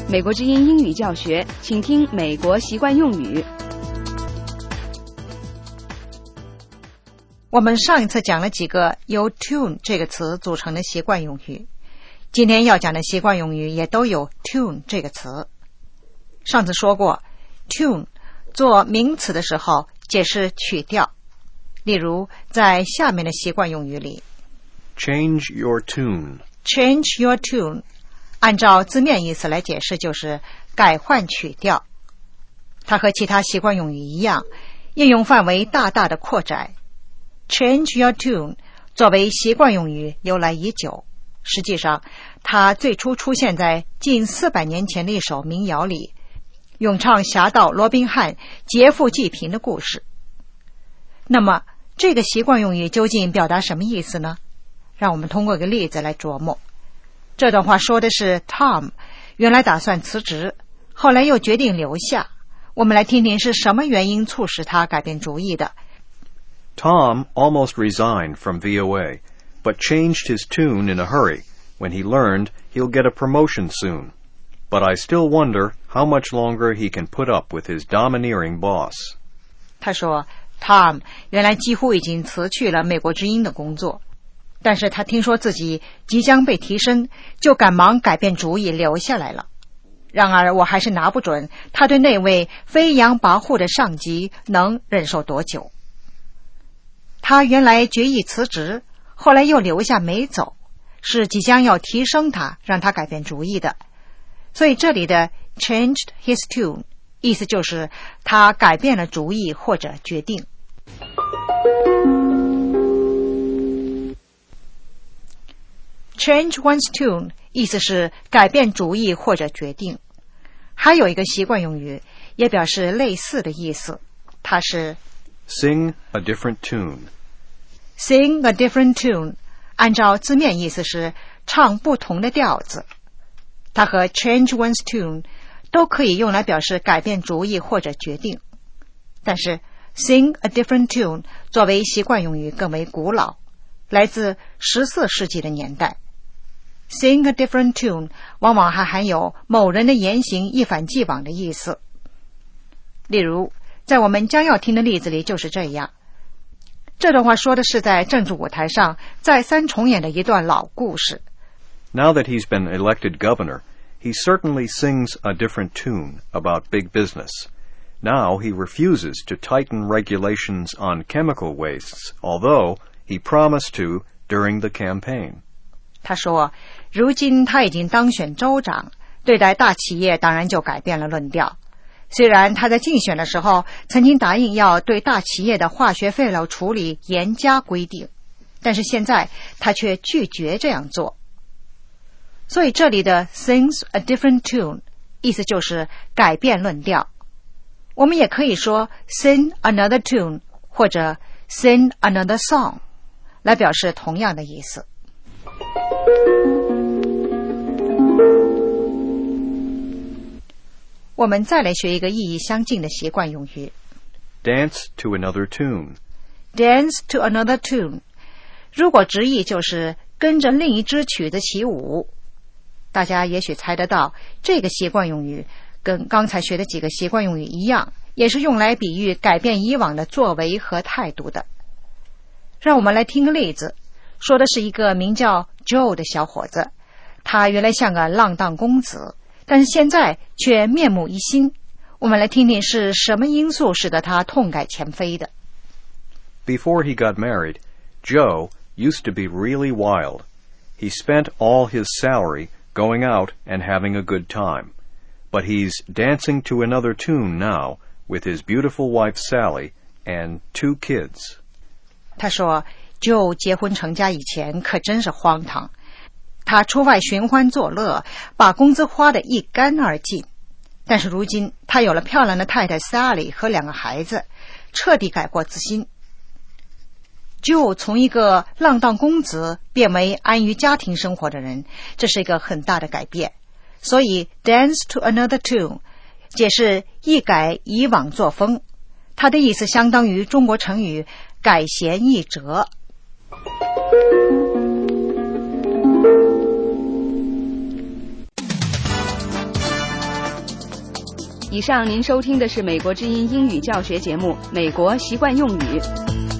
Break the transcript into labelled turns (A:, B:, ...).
A: 美国之音英语教学，请听美国习惯用语。
B: 我们上一次讲了几个由 tune 这个词组成的习惯用语，今天要讲的习惯用语也都有 tune 这个词。上次说过 tune 做名词的时候解释曲调，例如在下面的习惯用语里
C: Change your tune.
B: Change your tune 按照字面意思来解释就是改换曲调。它和其他习惯用语一样，应用范围大大的扩窄。Change your tune 作为习惯用语由来已久，实际上它最初出现在近400年前的一首民谣里，咏唱侠盗罗宾汉劫富济贫的故事。那么这个习惯用语究竟表达什么意思呢？让我们通过一个例子来琢磨。这段话说的是 Tom 原来打算辞职，后来又决定留下。我们来听听是什么原因促使他改变主意的。
C: Tom almost resigned from VOA, but changed his tune in a hurry when he learned he'll get a promotion soon. But I still wonder how much longer he can put up with his domineering boss.
B: 他说 Tom 原来几乎已经辞去了美国之音的工作，但是他听说自己即将被提升，就赶忙改变主意留下来了。然而我还是拿不准他对那位飞扬跋扈的上级能忍受多久。他原来决意辞职，后来又留下没走，是即将要提升他，让他改变主意的。所以这里的 changed his tune 意思就是他改变了主意或者决定。Change one's tune 意思是改变主意或者决定。还有一个习惯用语也表示类似的意思，它是
C: Sing a different tune.
B: Sing a different tune 按照字面意思是唱不同的调子。它和 change one's tune 都可以用来表示改变主意或者决定。但是 sing a different tune 作为习惯用语更为古老，来自14世纪的年代。Sing a different tune 往往还含有某人的言行一反既往的意思。例如在我们将要听的例子里就是这样。这段话说的是在政治舞台上再三重演的一段老故事。
C: Now that he's been elected governor, he certainly sings a different tune about big business. Now he refuses to tighten regulations on chemical wastes, although he promised to during the campaign.
B: 他说，如今他已经当选州长，对待大企业当然就改变了论调。虽然他在竞选的时候曾经答应要对大企业的化学废料处理严加规定，但是现在他却拒绝这样做。所以这里的 sings a different tune 意思就是改变论调。我们也可以说 sing another tune 或者 sing another song 来表示同样的意思。我们再来学一个意义相近的习惯用语。
C: Dance to another tune.
B: Dance to another tune 如果直译就是跟着另一支曲子起舞。大家也许猜得到，这个习惯用语跟刚才学的几个习惯用语一样，也是用来比喻改变以往的作为和态度的。让我们来听个例子，说的是一个名叫 Joe 的小伙子，他原来像个浪荡公子，但是现在却面目一新。我们来听听是什么因素使得他痛改前非的。
C: Before he got married, Joe used to be really wild. He spent all his salary going out and having a good time. But he's dancing to another tune now with his beautiful wife Sally and 2 kids.
B: 他说 Joe 结婚成家以前可真是荒唐，他出外寻欢作乐，把工资花得一干二净。但是如今他有了漂亮的太太 Sally 和2个孩子，彻底改过自新。Joe 从一个浪荡公子变为安于家庭生活的人，这是一个很大的改变。所以 dance to another tune 解释一改以往作风，它的意思相当于中国成语改弦易辙。
A: 以上您收听的是美国之音英语教学节目《美国习惯用语》。